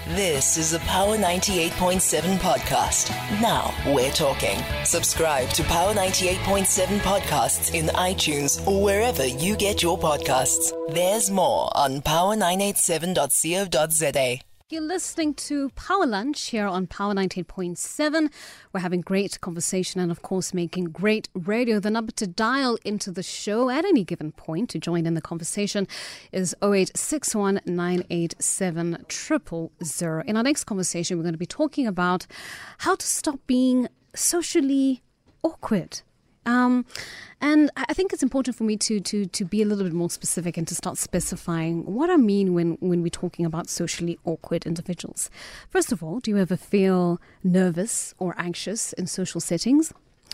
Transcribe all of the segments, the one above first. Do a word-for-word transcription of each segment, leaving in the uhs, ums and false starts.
This is a Power ninety-eight point seven podcast. Now we're talking. Subscribe to Power ninety-eight point seven podcasts in iTunes or wherever you get your podcasts. There's more on power nine eight seven dot co dot za. You're listening to Power Lunch here on Power ninety-eight point seven. We're having great conversation and, of course, making great radio. The number to dial into the show at any given point to join in the conversation is oh eight six one nine eight seven zero zero zero. In our next conversation, we're going to be talking about how to stop being socially awkward. Um, and I think it's important for me to, to, to be a little bit more specific and to start specifying what I mean when, when we're talking about socially awkward individuals. First of all, do you ever feel nervous or anxious in social settings?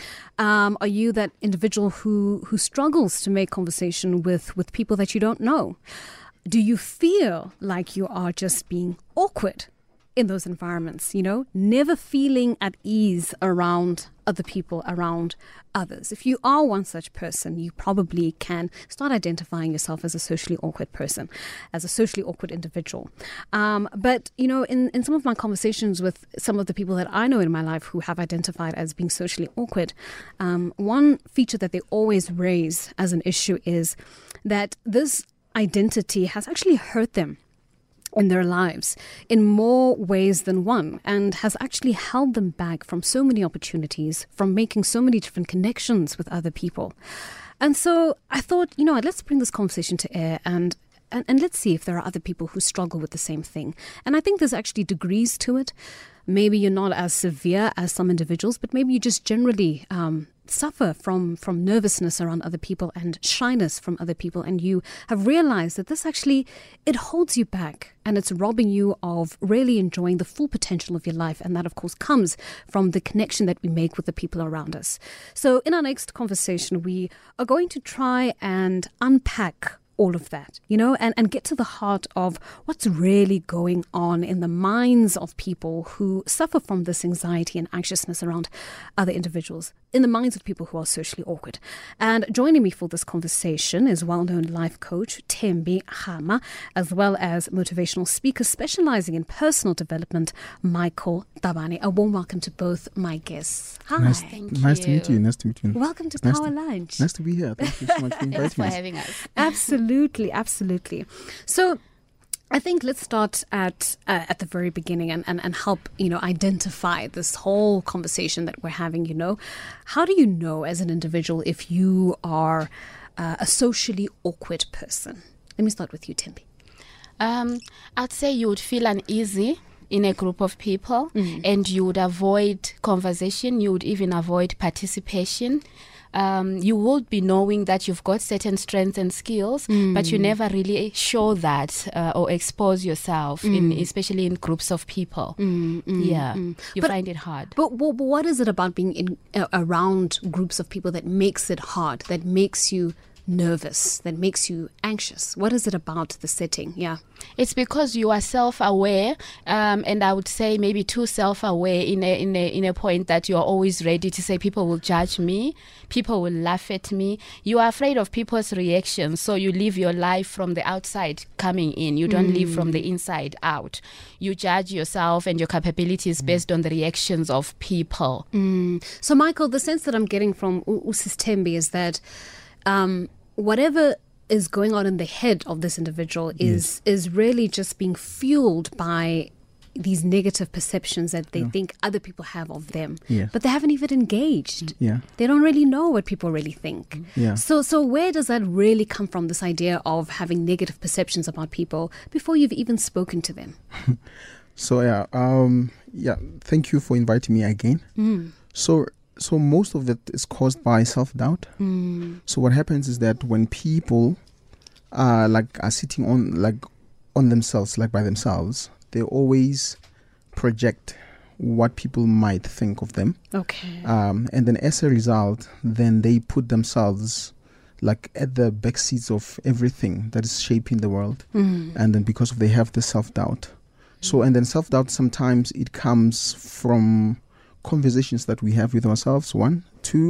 Um, are you that individual who, who struggles to make conversation with, with people that you don't know? Do you feel like you are just being awkward in those environments, you know, never feeling at ease around other people, around others? If you are one such person, you probably can start identifying yourself as a socially awkward person, as a socially awkward individual. Um, but, you know, in, in some of my conversations with some of the people that I know in my life who have identified as being socially awkward, um, one feature that they always raise as an issue is that this identity has actually hurt them in their lives in more ways than one, and has actually held them back from so many opportunities, from making so many different connections with other people. And so I thought, you know what, let's bring this conversation to air and And, and let's see if there are other people who struggle with the same thing. And I think there's actually degrees to it. Maybe you're not as severe as some individuals, but maybe you just generally um, suffer from, from nervousness around other people and shyness from other people. And you have realized that this actually, it holds you back and it's robbing you of really enjoying the full potential of your life. And that, of course, comes from the connection that we make with the people around us. So in our next conversation, we are going to try and unpack all of that, you know, and, and get to the heart of what's really going on in the minds of people who suffer from this anxiety and anxiousness around other individuals, in the minds of people who are socially awkward. And joining me for this conversation is well-known life coach Thembi Kgama, as well as motivational speaker specializing in personal development, Michael Tabane. A warm welcome to both my guests. Hi. Nice, Thank nice you. to meet you. Nice to meet you. Welcome to nice Power to, Lunch. Nice to be here. Thank you so much for inviting Thanks for us. having us. Absolutely, absolutely. So I think let's start at uh, at the very beginning and, and, and help, you know, identify this whole conversation that we're having, you know. How do you know as an individual if you are uh, a socially awkward person? Let me start with you, Thembi. Um, I'd say you would feel uneasy in a group of people, mm. and you would avoid conversation. You would even avoid participation. Um, you would be knowing that you've got certain strengths and skills, mm. but you never really show that uh, or expose yourself, mm. in, especially in groups of people. Mm, mm, yeah, mm. you but, find it hard. But, but, but what is it about being in uh, around groups of people that makes it hard, that makes you nervous, that makes you anxious? What is it about the setting? Yeah. It's because you are self-aware, um, and I would say maybe too self-aware in a in a in a point that you are always ready to say people will judge me, people will laugh at me. You are afraid of people's reactions, so you live your life from the outside coming in. You don't mm. live from the inside out. You judge yourself and your capabilities mm. based on the reactions of people. Mm. So, Michael, the sense that I'm getting from Usis Thembi is that um, whatever is going on in the head of this individual is yes. is really just being fueled by these negative perceptions that they yeah. think other people have of them, yes. but they haven't even engaged. Yeah. They don't really know what people really think. Yeah. So so where does that really come from, this idea of having negative perceptions about people before you've even spoken to them? So yeah, um, yeah. Thank you for inviting me again. Mm. So so most of it is caused by self-doubt. Mm. So what happens is that when people are like are sitting on like on themselves, like by themselves, they always project what people might think of them. Okay. Um, and then as a result, then they put themselves like at the back seats of everything that is shaping the world. Mm. And then because of they have the self-doubt. So, and then self-doubt, sometimes it comes from conversations that we have with ourselves, one. Two,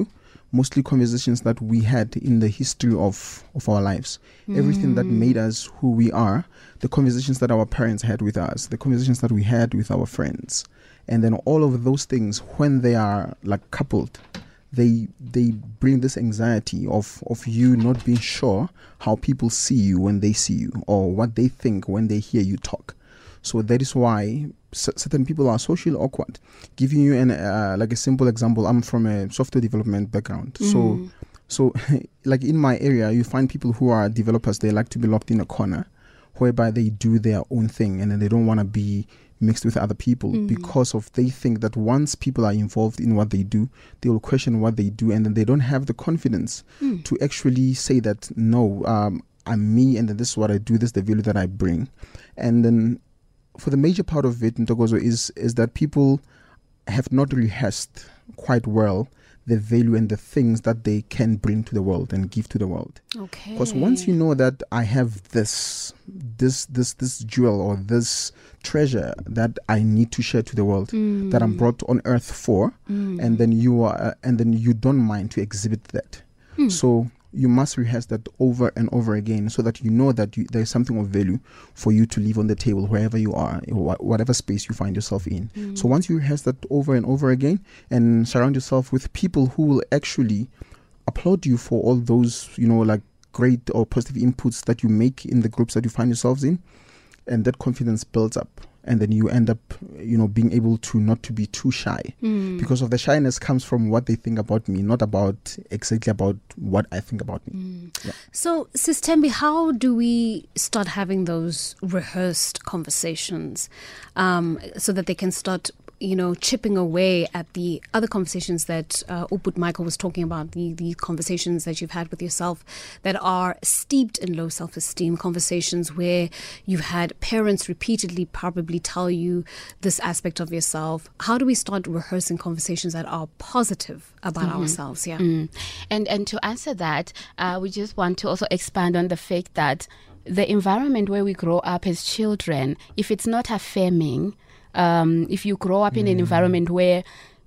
mostly conversations that we had in the history of, of our lives. Mm. Everything that made us who we are, the conversations that our parents had with us, the conversations that we had with our friends. And then all of those things, when they are like coupled, they they bring this anxiety of, of you not being sure how people see you when they see you, or what they think when they hear you talk. So that is why c- certain people are socially awkward. Giving you an uh, like a simple example, I'm from a software development background. Mm. So, so like in my area, you find people who are developers, they like to be locked in a corner, whereby they do their own thing and then they don't want to be mixed with other people mm. because of they think that once people are involved in what they do, they will question what they do, and then they don't have the confidence mm. to actually say that, no, um, I'm me, and then this is what I do, this is the value that I bring. And then for the major part of it, Ntokozo, is is that people have not rehearsed quite well the value and the things that they can bring to the world and give to the world. Okay. Because once you know that I have this, this, this, this jewel or this treasure that I need to share to the world, mm. that I'm brought on earth for, mm. and then you are, uh, and then you don't mind to exhibit that. Mm. So you must rehearse that over and over again, so that you know that you, there is something of value for you to leave on the table wherever you are, whatever space you find yourself in. Mm. So once you rehearse that over and over again, and surround yourself with people who will actually applaud you for all those, you know, like great or positive inputs that you make in the groups that you find yourselves in, and that confidence builds up. And then you end up, you know, being able to not to be too shy, mm. because of the shyness comes from what they think about me, not about exactly about what I think about me. Mm. Yeah. So, Sis Thembi, how do we start having those rehearsed conversations um, so that they can start, you know, chipping away at the other conversations that uh, Uput Michael was talking about, the, the conversations that you've had with yourself that are steeped in low self-esteem, conversations where you've had parents repeatedly probably tell you this aspect of yourself. How do we start rehearsing conversations that are positive about mm-hmm. ourselves? Yeah. Mm. And, and to answer that, uh, we just want to also expand on the fact that the environment where we grow up as children, if it's not affirming, Um, if you grow up in an environment where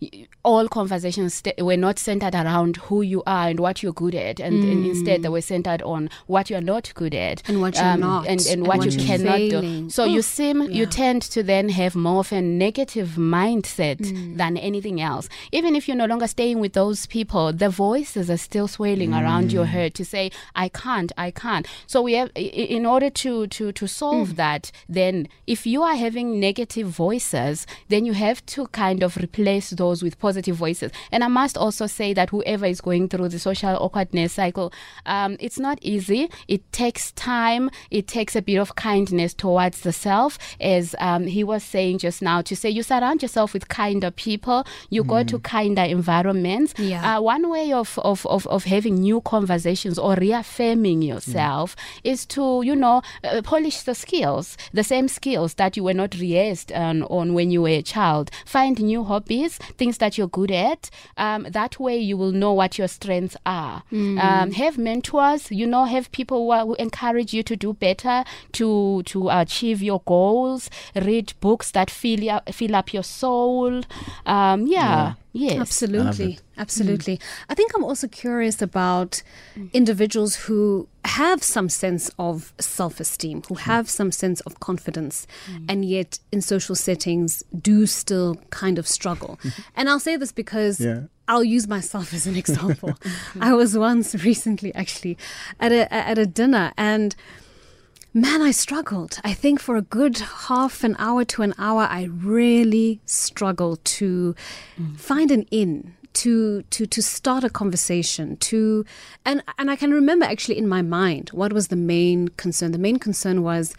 all conversations st- were not centered around who you are and what you're good at, and, mm. and instead they were centered on what you're not good at, and what you're um, not, and, and, and what, what you you're cannot failing. do. So Ooh, you seem yeah. you tend to then have more of a negative mindset mm. than anything else. Even if you're no longer staying with those people, the voices are still swirling mm. around your head to say, "I can't, I can't." So we have, in order to to to solve mm. that, then if you are having negative voices, then you have to kind of replace those with positive voices. And I must also say that whoever is going through the social awkwardness cycle, um, it's not easy. It takes time. It takes a bit of kindness towards the self, as um, he was saying just now, to say you surround yourself with kinder people, you mm. go to kinder environments. Yeah. Uh, one way of, of, of, of having new conversations or reaffirming yourself mm. is to, you know, uh, polish the skills, the same skills that you were not rehearsed on, on when you were a child. Find new hobbies, things that you're good at. Um, that way you will know what your strengths are. Mm. Um, have mentors, you know, have people who, are, who encourage you to do better, to to achieve your goals. Read books that fill up, fill up your soul. Um, yeah. yeah. Yes. Absolutely. Absolutely. Mm. I think I'm also curious about mm. individuals who have some sense of self-esteem, who have some sense of confidence, mm. and yet in social settings do still kind of struggle. And I'll say this because yeah. I'll use myself as an example. I was once recently actually at a at a dinner, and man, I struggled. I think for a good half an hour to an hour, I really struggled to mm. find an in, to to to start a conversation, to and and I can remember actually in my mind what was the main concern. The main concern was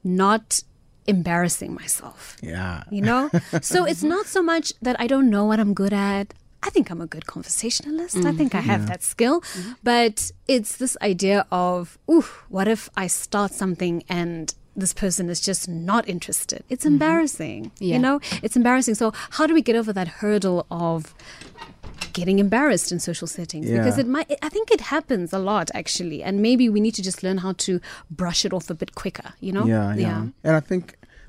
not embarrassing myself. Yeah. You know? So it's not so much that I don't know what I'm good at. I think I'm a good conversationalist. Mm-hmm. I think I have yeah. that skill. Mm-hmm. But it's this idea of, ooh, what if I start something and this person is just not interested? It's mm-hmm. embarrassing. Yeah. You know, it's embarrassing. So how do we get over that hurdle of getting embarrassed in social settings? Yeah. Because it might, I think it happens a lot actually. And maybe we need to just learn how to brush it off a bit quicker, you know? Yeah, yeah. yeah. And I think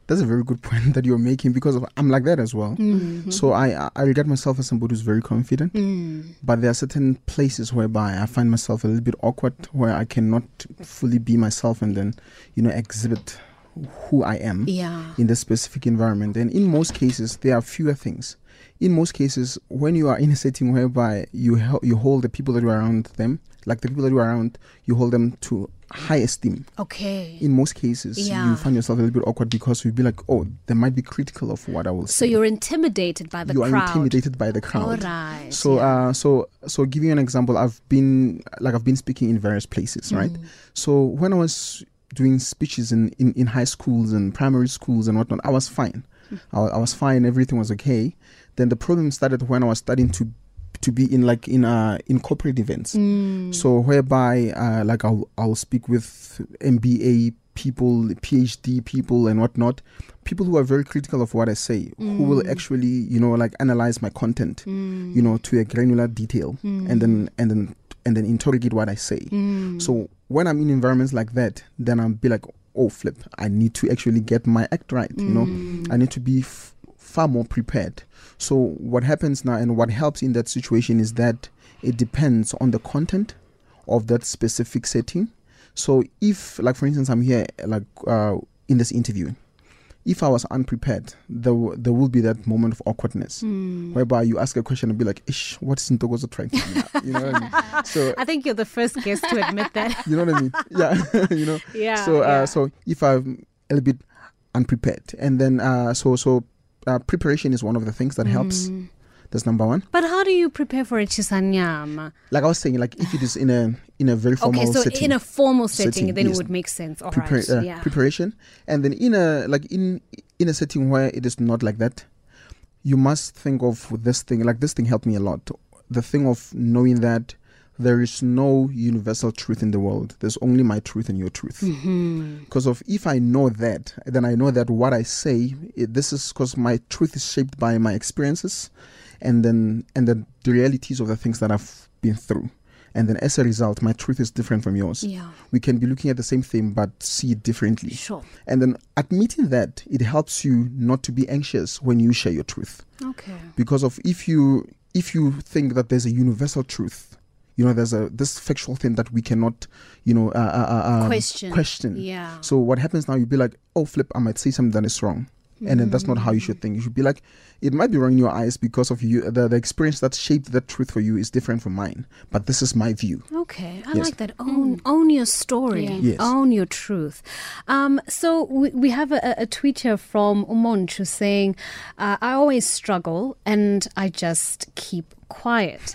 that's a very good point that you're making, because of, I'm like that as well. Mm-hmm. So I I regard myself as somebody who's very confident, mm. but there are certain places whereby I find myself a little bit awkward, where I cannot fully be myself and then, you know, exhibit who I am yeah. in this specific environment. And in most cases, there are fewer things. In most cases, when you are in a setting whereby you hel- you hold the people that you are around them, like the people that you are around, you hold them to high esteem. Okay. In most cases, yeah. you find yourself a little bit awkward because you'll be like, oh, they might be critical of what I will so say. So you're intimidated by the you crowd. You are intimidated by the crowd. All right. So, yeah. uh, so, so, giving you an example, I've been like I've been speaking in various places, mm. right? So when I was doing speeches in, in, in high schools and primary schools and whatnot, I was fine. Mm. I, I was fine. Everything was okay. Then the problem started when I was starting to to be in like in uh in corporate events. Mm. So whereby uh like I'll I'll speak with M B A people, P H D people and whatnot, people who are very critical of what I say, mm. who will actually, you know, like analyze my content, mm. you know, to a granular detail, mm. and then and then and then interrogate what I say. Mm. So when I'm in environments like that, then I'll be like, oh flip, I need to actually get my act right, mm. you know. I need to be f- far more prepared. So what happens now and what helps in that situation is that it depends on the content of that specific setting. So if, like for instance, I'm here like uh, in this interview, if I was unprepared, there, w- there will be that moment of awkwardness, mm. whereby you ask a question and be like, ish, what's Ntokozo trying to do? You know what I mean? So I think you're the first guest to admit that. You know what I mean? Yeah. you know? Yeah. So, uh, yeah. so if I'm a little bit unprepared, and then, uh, so, so, Uh, preparation is one of the things that helps. Mm. That's number one. But how do you prepare for a chisanyama? Like I was saying, like if it is in a in a very formal setting. Okay, so setting, in a formal setting, setting then yes. it would make sense. All Prepar- right, uh, yeah. Preparation, and then in a like in in a setting where it is not like that, you must think of this thing. Like this thing helped me a lot. The thing of knowing that there is no universal truth in the world. There's only my truth and your truth. Because mm-hmm. of if I know that, then I know that what I say, it, this is because my truth is shaped by my experiences, and then and then the realities of the things that I've been through. And then as a result, my truth is different from yours. Yeah. We can be looking at the same thing but see it differently. Sure. And then admitting that, it helps you not to be anxious when you share your truth. Okay. Because of if you if you think that there's a universal truth, you know, there's a this factual thing that we cannot, you know, uh, uh, uh, question. Question. Yeah. So what happens now? You'll be like, oh, flip, I might say something that is wrong, mm-hmm. and then that's not how you should think. You should be like, it might be wrong in your eyes because of you. The, the experience that shaped that truth for you is different from mine, but this is my view. Okay, I yes. like that. Own, mm. own your story. Yeah. Yes. Own your truth. Um, so we, we have a, a tweet here from Umonchu saying, uh, "I always struggle, and I just keep quiet."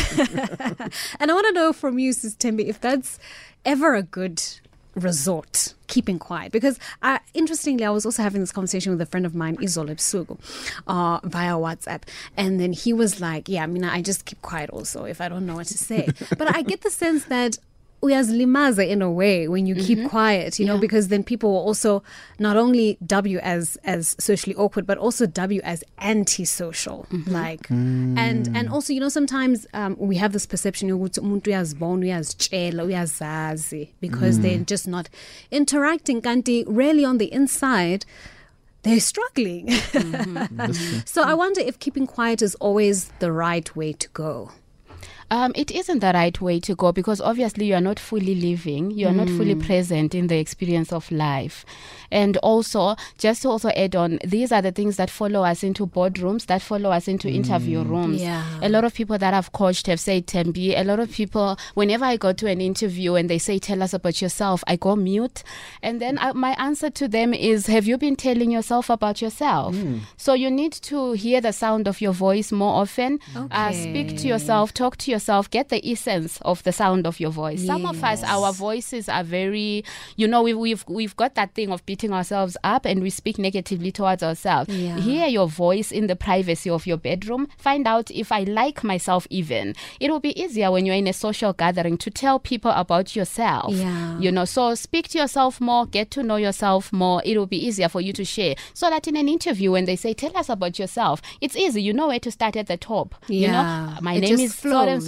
And I want to know from you, Sis Thembi, if that's ever a good resort, keeping quiet. Because uh, interestingly, I was also having this conversation with a friend of mine, Izolo Ebusuku, uh, via WhatsApp. And then he was like, yeah, I mean, I just keep quiet also if I don't know what to say. But I get the sense that uyazilimaza in a way when you mm-hmm. keep quiet, you yeah. know, because then people will also not only dub you as as socially awkward, but also dub you as antisocial. Mm-hmm. Like, mm. and and also, you know, sometimes um, we have this perception ukuthi umuntu uyazibona, uyazitshela, uyazazi, because mm. they're just not interacting. Kanti really on the inside, they're struggling. Mm-hmm. So I wonder if keeping quiet is always the right way to go. Um, it isn't the right way to go, because obviously you are not fully living, you are mm. not fully present in the experience of life. And also, just to also add on, these are the things that follow us into boardrooms, that follow us into mm. interview rooms. Yeah. A lot of people that I've coached have said, Thembi, a lot of people, whenever I go to an interview and they say, tell us about yourself, I go mute. And then I, my answer to them is, have you been telling yourself about yourself? Mm. So you need to hear the sound of your voice more often. Okay. Uh, speak to yourself, talk to yourself, get the essence of the sound of your voice. Yes. Some of us, our voices are very, you know, we, we've we've got that thing of beating ourselves up and we speak negatively towards ourselves. Yeah. Hear your voice in the privacy of your bedroom. Find out if I like myself even. It will be easier when you're in a social gathering to tell people about yourself. Yeah. You know, so speak to yourself more, get to know yourself more. It will be easier for you to share. So that in an interview, when they say, tell us about yourself, it's easy. You know where to start at the top. Yeah. You know, my it name is so and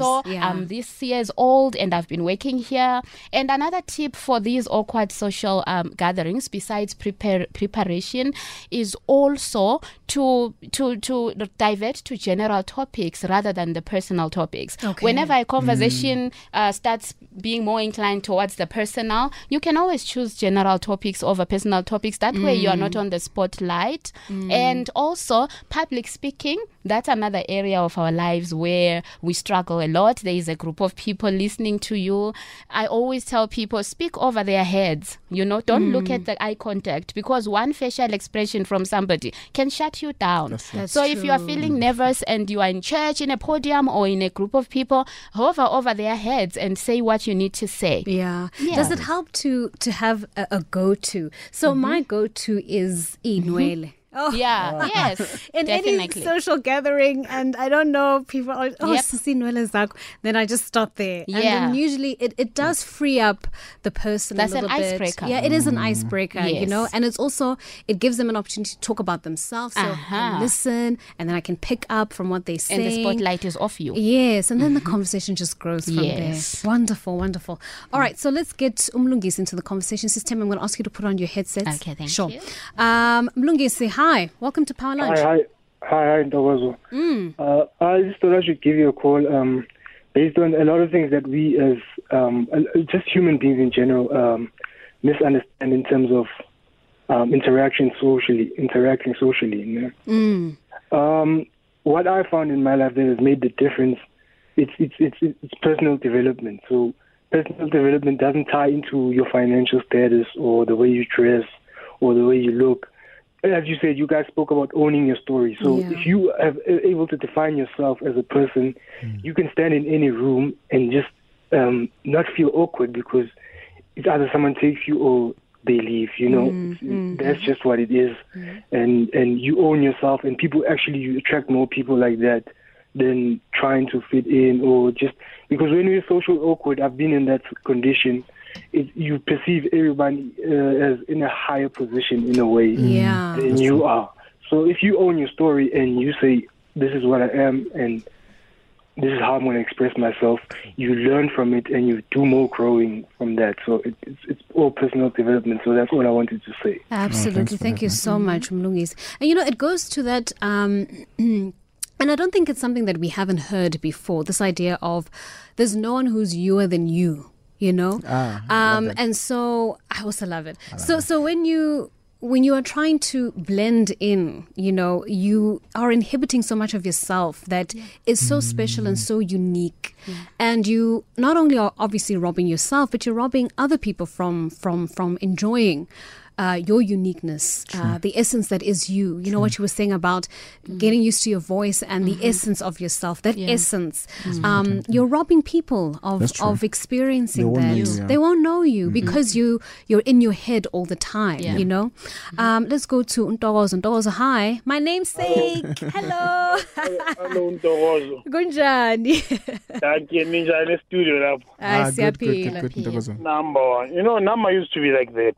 so Yeah. I'm this years old and I've been working here. And another tip for these awkward social um, gatherings, besides prepare, preparation, is also to to to divert to general topics rather than the personal topics. Okay. Whenever a conversation mm. uh, starts being more inclined towards the personal, you can always choose general topics over personal topics. That mm. way you are not on the spotlight. Mm. And also public speaking, that's another area of our lives where we struggle a lot. There is a group of people listening to you. I always tell people, speak over their heads. You know, don't mm. look at the eye contact, because one facial expression from somebody can shut you down. That's That's so true. if you are feeling nervous and you are in church, in a podium or in a group of people, hover over their heads and say what you need to say. Yeah. Yeah. Does it help to to have a, a go-to? So mm-hmm. my go-to is Inwele. Oh. Yeah, yes, in definitely. any social gathering, and I don't know, people are, oh, Yep. Sisi Nwele Zakho, then I just stop there. And Yeah. then usually it, it does free up the person That's a an little bit. icebreaker. Yeah, it is an icebreaker, you Yes. know, and it's also, it gives them an opportunity to talk about themselves. So I Uh-huh. can listen, and then I can pick up from what they say. And the spotlight is off you. Yes, and then the conversation just grows from Yes. there. Wonderful, wonderful. All right, so let's get Umlungisi into the conversation system. I'm going to ask you to put on your headsets. Okay, thank sure. you. Um, Mlungisi, hi. Welcome to Power Lunch. Hi, hi, hi, hi, Ntokozo. Mm. Uh, I just thought I should give you a call um, based on a lot of things that we as um, uh, just human beings in general um, misunderstand in terms of um, interaction socially, interacting socially. You know? Mm. Um, what I found in my life that has made the difference, it's it's it's it's personal development. So personal development doesn't tie into your financial status or the way you dress or the way you look. As you said, you guys spoke about owning your story. So Yeah. if you are able to define yourself as a person, mm. you can stand in any room and just um, not feel awkward, because it's either someone takes you or they leave. You know, Mm, mm, that's just what it is. Mm. And and you own yourself, and people actually, you attract more people like that than trying to fit in, or just because when you're social awkward, I've been in that condition. It, you perceive everybody uh, as in a higher position in a way Yeah. than you are. So if you own your story and you say, this is what I am and this is how I'm going to express myself, you learn from it and you do more growing from that. So it, it's, it's all personal development. So that's what I wanted to say. Absolutely. Oh, for Thank that, you man. so much, Mlungisi. And you know, it goes to that, um, and I don't think it's something that we haven't heard before, this idea of there's no one who's youer than you. You know, Ah, I um, love that. and so I also love it. So, so when you when you are trying to blend in, you know, you are inhibiting so much of yourself that yeah. is so special and so unique, yeah. and you not only are obviously robbing yourself, but you're robbing other people from from from enjoying. Uh, your uniqueness, uh, the essence that is you. You True. know what you were saying about mm. getting used to your voice and mm-hmm. the essence of yourself. That yeah. essence, mm-hmm. um, you're robbing people of, of experiencing that. You, yeah. They won't know you mm-hmm. because you you're in your head all the time. Yeah. You know. Mm-hmm. Um, let's go to Ntokozo. Ntokozo, hi. My namesake. Hello. Hello, Ntokozo. Kunjani? Thank you. Ninja studio lapho. Ah, good, good, good, good, Ntokozo. Number one. You know, Nama used to be like that.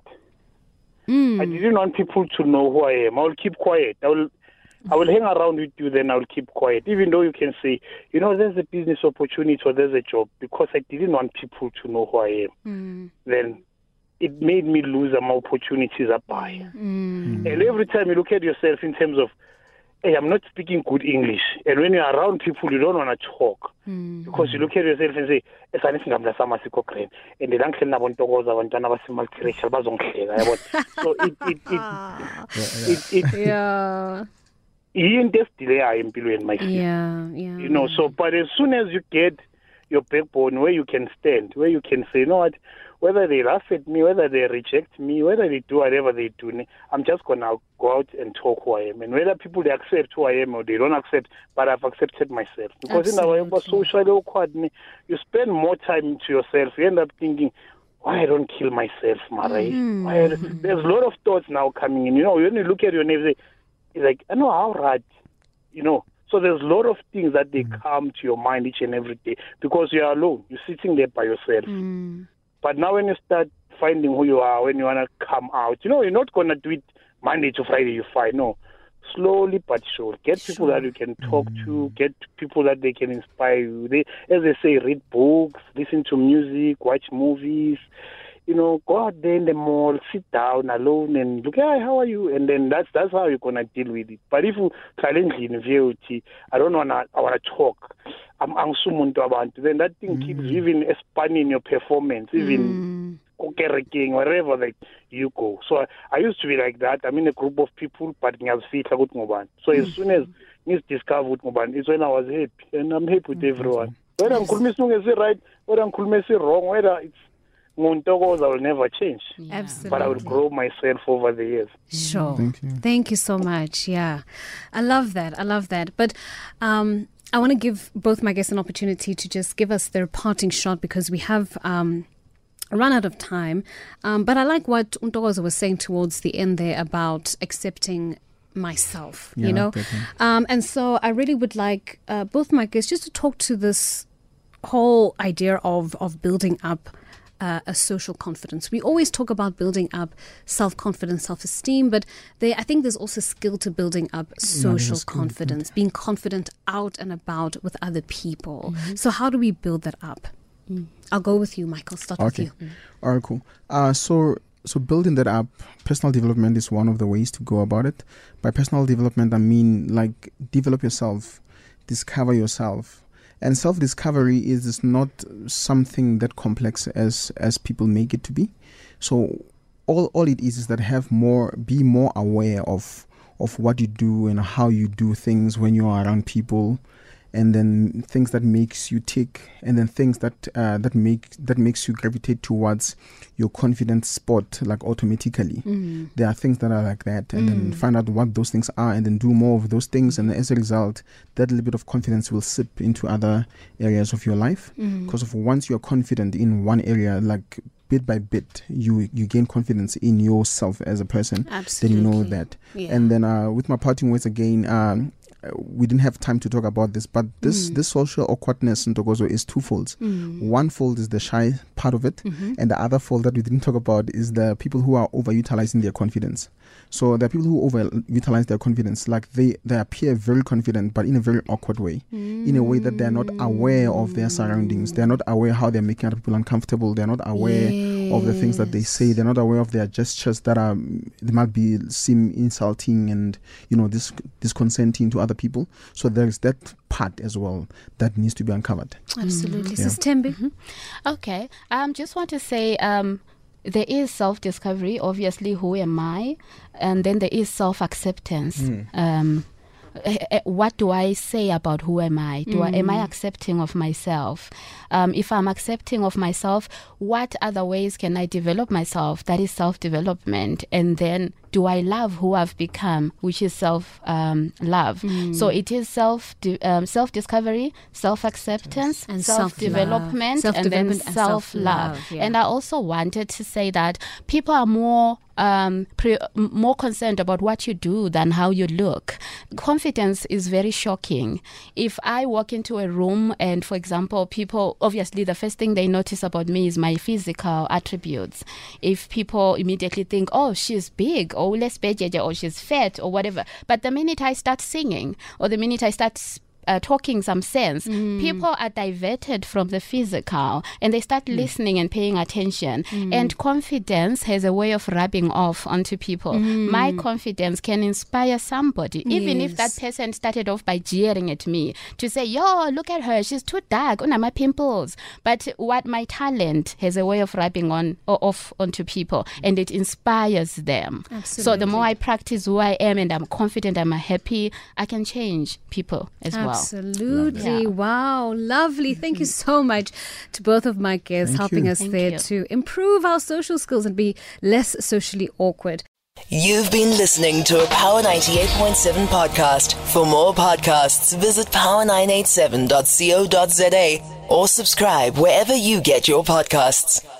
Mm. I didn't want people to know who I am. I will keep quiet. I will I will hang around with you, then I will keep quiet. Even though you can say, you know, there's a business opportunity or there's a job, because I didn't want people to know who I am. Mm. Then it made me lose some opportunities up by. Mm. And every time you look at yourself in terms of, hey, I'm not speaking good English. And when you're around people, you don't want to talk. Mm. Because you look at yourself and say, and the uncle nabontokoza abantwana basemultiracial bazongihleka yabo. So it it it it, it yeah. into esidileyayo empilweni, my friend. Yeah, yeah. You know, so but as soon as you get your backbone where you can stand, where you can say, you know what, whether they laugh at me, whether they reject me, whether they do whatever they do, I'm just going to go out and talk who I am. And whether people they accept who I am or they don't accept, but I've accepted myself. Because Absolutely. in our socially awkward, you spend more time to yourself. You end up thinking, why I don't kill myself, Marai? Mm. Why I, there's a lot of thoughts now coming in. You know, when you look at your name, say, it's like, I know how right, you know. So there's a lot of things that they mm. come to your mind each and every day because you're alone. You're sitting there by yourself. Mm. But now when you start finding who you are, when you want to come out, you know, you're not going to do it Monday to Friday, you're fine. No. slowly but surely. Get people Sure. that you can talk to, get people that they can inspire you. They, as they say, read books, listen to music, watch movies. You know, go out there in the mall, sit down alone and look, hey, how are you? And then that's that's how you're gonna deal with it. But if you challenge in V O T, I don't wanna I wanna talk. I'm I'm sumuntu abantu. Then that thing keeps even expanding your performance, even mm. wherever like you go. So I, I used to be like that. I'm in a group of people, but ngiyazifihla ukuthi ngubani. So as soon as ngidiscover ukuthi ngubani, it's when I was happy, and I'm happy with everyone. Whether ngikhuluma isilungu right, whether ngikhuluma wrong, whether it's Ngontokoza will never change. Yeah. Absolutely. But I will grow myself over the years. Sure. Thank you. Thank you so much. Yeah. I love that. I love that. But um, I want to give both my guests an opportunity to just give us their parting shot because we have um, run out of time. Um, but I like what Ntokoza was saying towards the end there about accepting myself, Yeah, you know. definitely. Um, and so I really would like uh, both my guests just to talk to this whole idea of, of building up Uh, a social confidence. We always talk about building up self-confidence, self-esteem, but there, I think there's also skill to building up social skill, confidence, being confident out and about with other people. Mm-hmm. So how do we build that up? Mm. I'll go with you, Michael. Start Okay. with you. Mm. All right, cool. Uh, so so building that up, personal development is one of the ways to go about it. By personal development, I mean like develop yourself, discover yourself. And self-discovery is, is not something that complex as as people make it to be. So all all it is is that have more, be more aware of of what you do and how you do things when you are around people, and then things that makes you tick, and then things that uh, that make that makes you gravitate towards your confident spot, like automatically. Mm. There are things that are like that, and mm. then find out what those things are, and then do more of those things, and as a result, that little bit of confidence will seep into other areas of your life. Because mm. of once you are confident in one area, like bit by bit, you you gain confidence in yourself as a person. Absolutely. Then you know that. Yeah. And then uh, with my parting words again. Um, we didn't have time to talk about this, but this mm. this social awkwardness in Ntokozo is twofold. Mm. One fold is the shy part of it, mm-hmm. and the other fold that we didn't talk about is the people who are overutilizing their confidence. So there are people who overutilize their confidence, like they, they appear very confident, but in a very awkward way, mm. in a way that they're not aware of their surroundings. They're not aware how they're making other people uncomfortable. They're not aware yes. of the things that they say. They're not aware of their gestures that are, they might be seem insulting and, you know, dis- disconcerting to other people. So there's that part as well that needs to be uncovered. Absolutely. Yeah. Sister Tembi? Mm-hmm. Okay. I um, just want to say um, there is self-discovery, obviously, who am I? And then there is self-acceptance. Mm. Um, what do I say about who am I? Do mm. I am I accepting of myself? Um, if I'm accepting of myself, what other ways can I develop myself? That is self-development. And then do I love who I've become, which is self um, love? Mm. So it is self de- um, self discovery, self acceptance, and self development, self-development, and then and self love. Yeah. And I also wanted to say that people are more um, pre- more concerned about what you do than how you look. Confidence is very shocking. If I walk into a room and, for example, people obviously the first thing they notice about me is my physical attributes. If people immediately think, oh, she's big, or less bejeje, or she's fat, or whatever. But the minute I start singing, or the minute I start Uh, talking some sense, mm. people are diverted from the physical and they start mm. listening and paying attention. Mm. And confidence has a way of rubbing off onto people. Mm. My confidence can inspire somebody, even yes. if that person started off by jeering at me to say, yo, look at her, she's too dark, oh, my pimples. But what my talent has a way of rubbing on or off onto people, and it inspires them. Absolutely. So the more I practice who I am and I'm confident, I'm happy, I can change people as well. Absolutely. Yeah. Wow. Lovely. Thank you so much to both of my guests Thank helping you. us Thank there you. to improve our social skills and be less socially awkward. You've been listening to a Power ninety-eight point seven podcast. For more podcasts, visit power nine eight seven dot co dot za or subscribe wherever you get your podcasts.